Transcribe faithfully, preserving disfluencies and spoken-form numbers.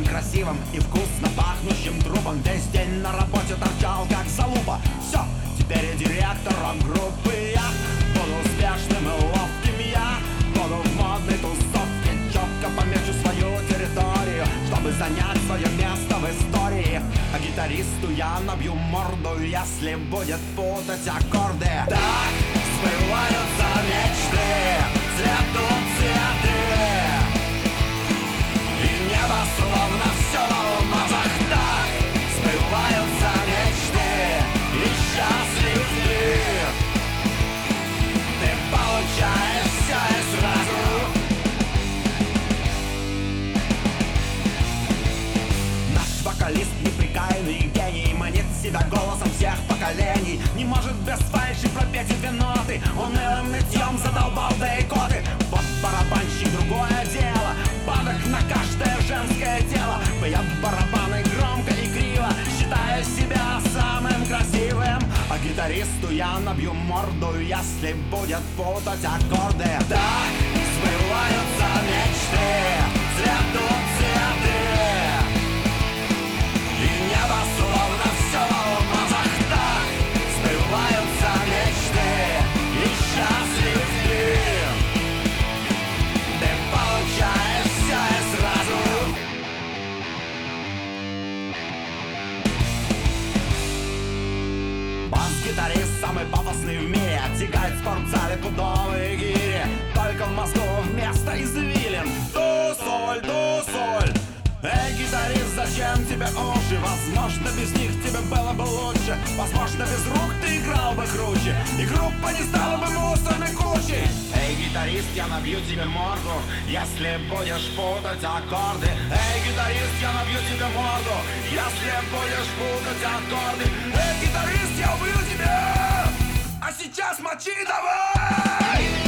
красивым и вкусно пахнущим трупом. Весь день на работе торчал, как залупа. Все, теперь я директором группы. Я буду успешным и ловким. Я буду в модной тусовке. Четко помечу свою территорию, чтобы занять свое место в истории. А гитаристу я набью морду, если будет путать аккорды. Так сбываются мечты, цветут цветы, и небо словно все в алмазах. Так сбываются мечты, и счастлив ты. Ты получаешь все и сразу. Наш вокалист неприкаянный гений, манит себя голосом всех поколений. Не может без фальши пропеть две ноты, унылым нытьем задолбал да и коты. Вот барабанщик другое дело, падок на каждое женское тело. Бьет барабаны громко и криво, считая себя самым красивым. А гитаристу я набью морду, если будет путать аккорды. Так сбываются мечты, цветут цветы, и небо словно все в алмазах. Так сбываются мечты, и счастлив ты. Ты получаешь все и сразу. Бас-гитарист самый пафосный в мире, тягает в спортзале пудовые гири. Только в мозгу вместо извилин до-соль, до-соль. Эй, гитарист, зачем тебе уши? Возможно, без них тебе было бы лучше. Возможно, без рук ты играл бы круче, и группа не стала бы мусорной кучей. Эй, гитарист, я набью тебе морду, если будешь путать аккорды. Эй, гитарист, я набью тебе морду, если будешь путать аккорды. Эй, гитарист, я убью тебя, а сейчас мочи давай!